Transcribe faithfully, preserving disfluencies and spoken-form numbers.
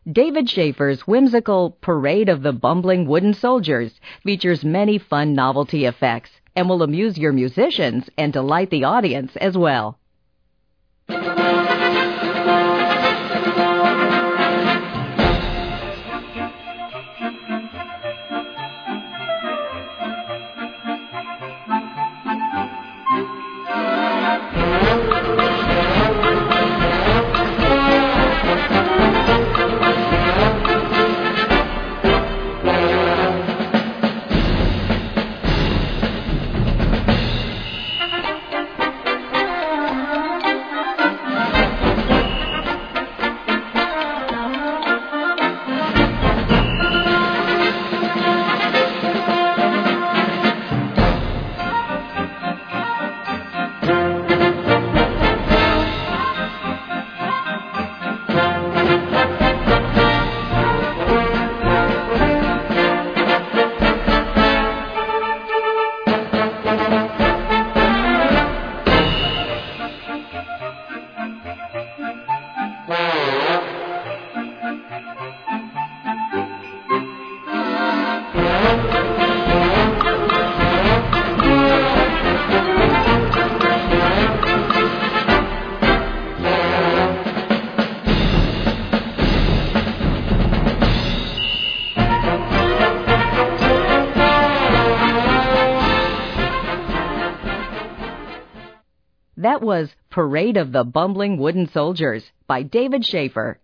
David Schaefer's whimsical Parade of the Bumbling Wooden Soldiers features many fun novelty effects and will amuse your musicians and delight the audience as well. That was Parade of the Bumbling Wooden Soldiers by David Schaefer.